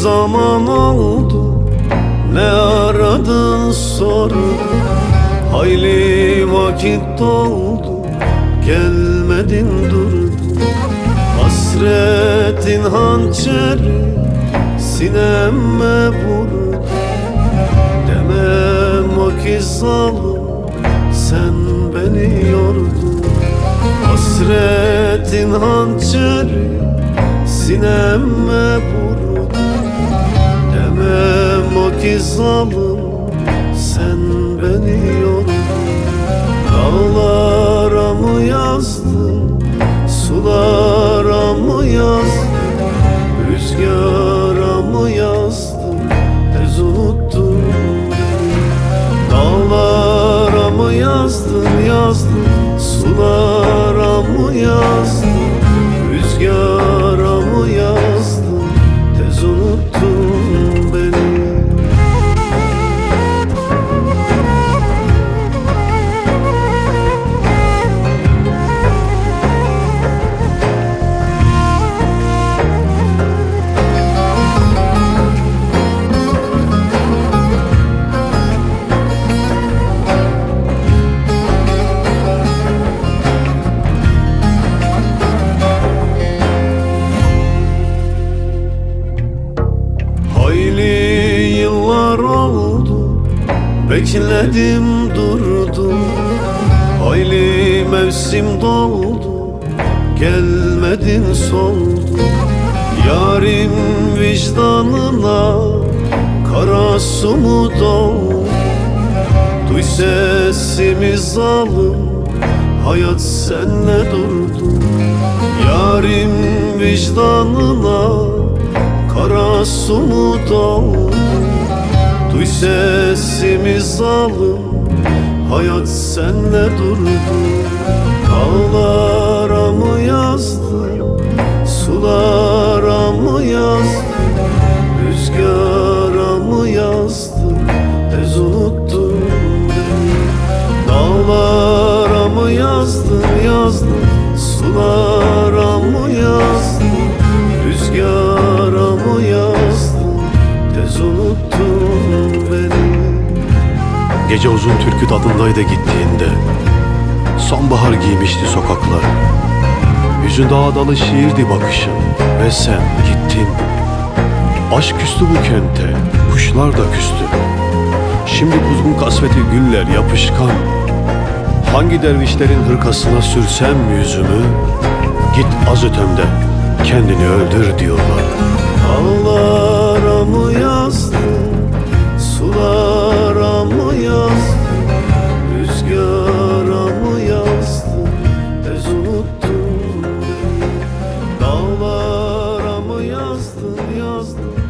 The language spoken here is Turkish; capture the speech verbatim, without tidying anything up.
zaman oldu, ne aradın sordun. Hayli vakit doldu, gelmedin durdun. Hasretin hançeri sineme vurdu. Demem o ki zalim, sen beni yordun. Hasretin hançeri sineme vurdu. Demem o ki zalim, sen beni yordun. Dağlara mı yazdın, sulara mı yazdın, rüzgara mı yazdın, tez unuttun beni. Dağlara mı yazdın, yazdın, sulara mı yazdın, rüzgara mı yazdın, tez unuttun beni. Hayli yıllar oldu, bekledim durdum. Hayli mevsim doldu, gelmedin soldun. Yarim vicdanına kara su mu doldu? Duy sesimi zalim, hayat senle durdu. Yarim vicdanına kara su mu doldu? Duy sesimi zalim, hayat senle durdu. Dağlara mı yazdın, sulara mı yazdın, rüzgara mı yazdın, tez unuttun beni. Dağlara mı yazdın, yazdın, sulara mı yazdın, rüzgara mı yazdın, tez unuttun beni. Gece uzun türkü tadındaydı gittiğinde. Sonbahar giymişti sokaklar. Yüzünde ağdalı şiirdi bakışın ve sen gittin. Aşk küstü bu kente, kuşlar da küstü. Şimdi kuzgun kasveti güller yapışkan. Hangi dervişlerin hırkasına sürsem yüzümü, git az ötemde kendini öldür diyorlar. Dağlara mı yazdın, sulara mı yazdın, rüzgara mı yazdın, tez unuttun beni. Dağlara mı yazdın, yazdın,